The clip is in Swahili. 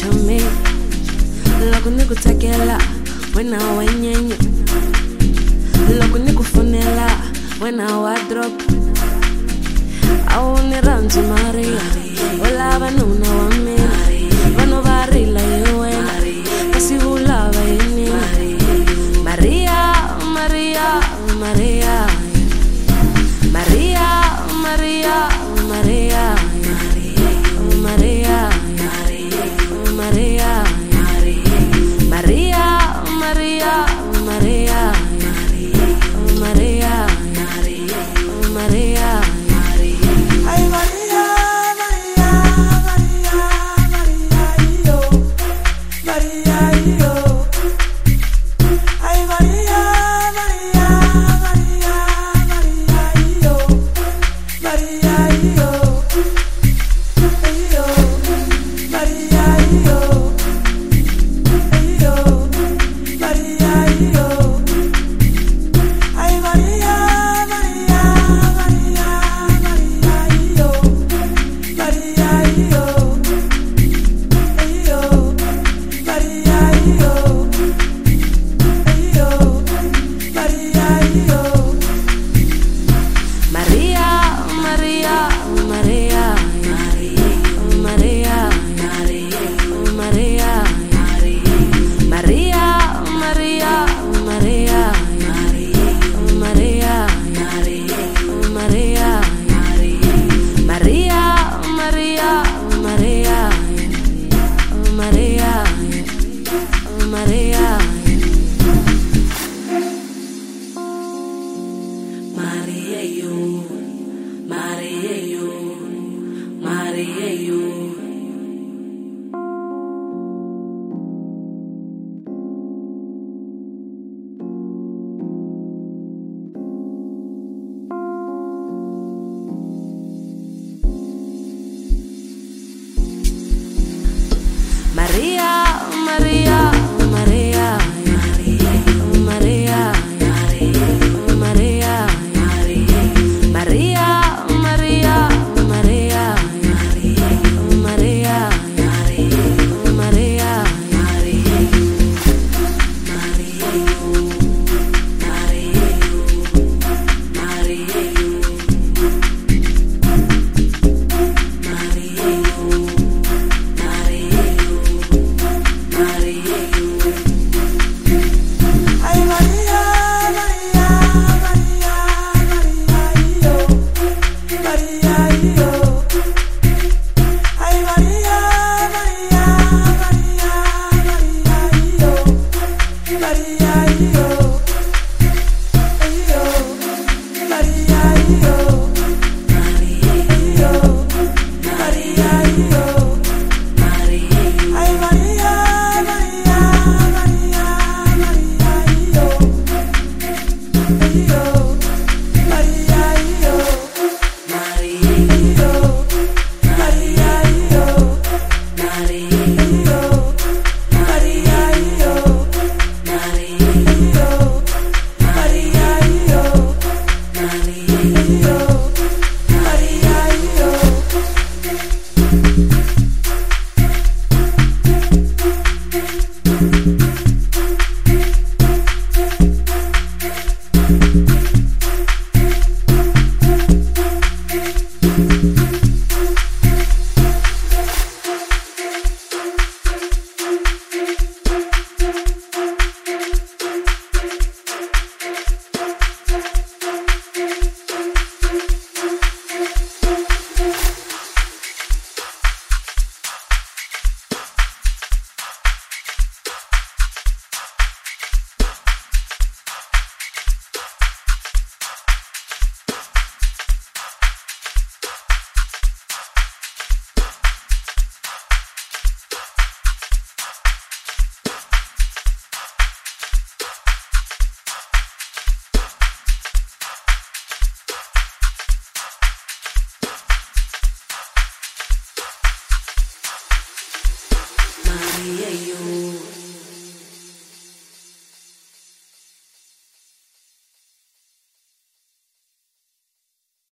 chami loko nikutakela wena wanyenye loko nikufunela wena wadrop awuniranzi Maria ulava nuna wa mina vanhu va rila hi wena kasi ulava yini Maria Maria Maria Maria Maria Maria Maria Maria Maria Maria Maria Maria Maria Ay Maria Maria Maria Maria Maria yo Ay Maria Maria Maria Maria yo Maria yo yo Maria yo yo Maria yo Ay Maria Maria Maria Maria yo Maria yo yo Maria yo yo Maria yo Maria Maria Maria Maria Maria Maria Maria Maria Maria Maria Maria Maria Maria Maria Maria yo Maria yo Maria yo Maria Maria Maria Maria Maria Maria Maria Maria Maria Maria Ay Maria Maria Maria Maria yo Maria yo Ay Maria Maria Maria Maria yo Maria yo yo Maria yo yo Maria yo Ay Maria Maria Maria Maria yo yo Maria yo yo Maria yo yo Maria yo Maria yo